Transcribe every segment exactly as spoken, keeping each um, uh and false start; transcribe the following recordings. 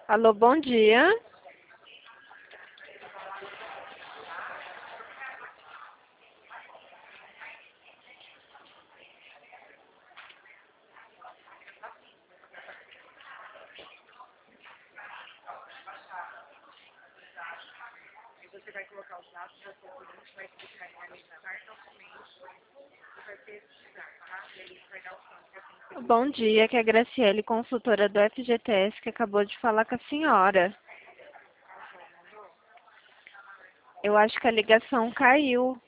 Alô, bom dia. Bom dia, que é a Graciele, consultora do F G T S, que acabou de falar com a senhora. Eu acho que a ligação caiu.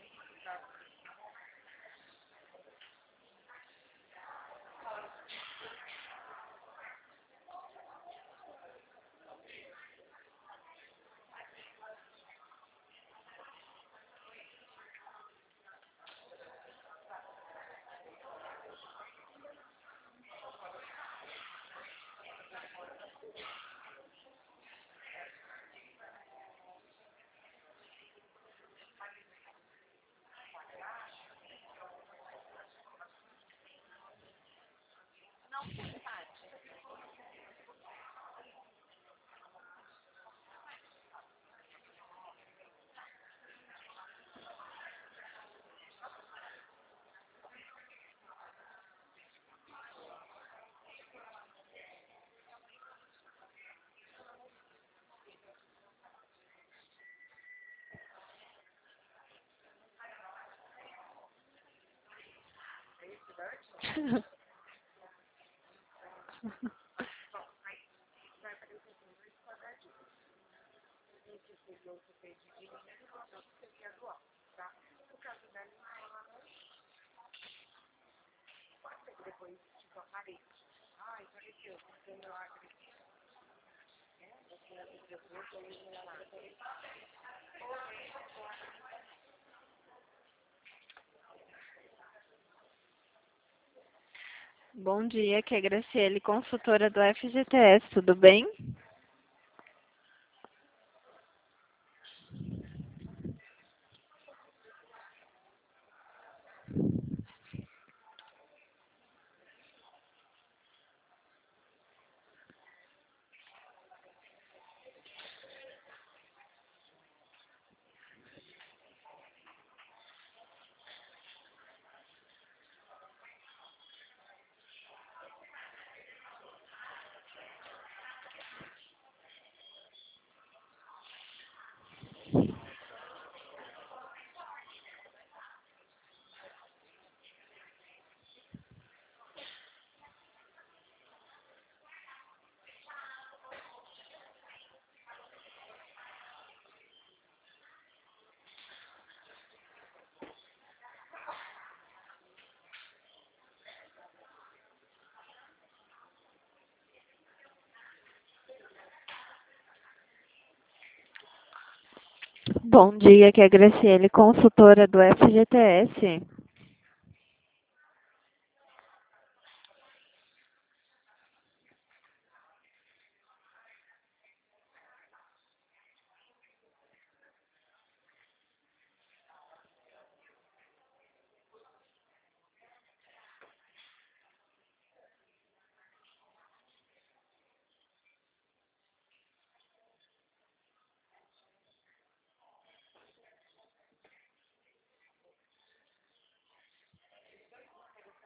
Bom dia, que é a Graciele, consultora do F G T S, tudo bem? Bom dia, que é a Graciele, consultora do F G T S.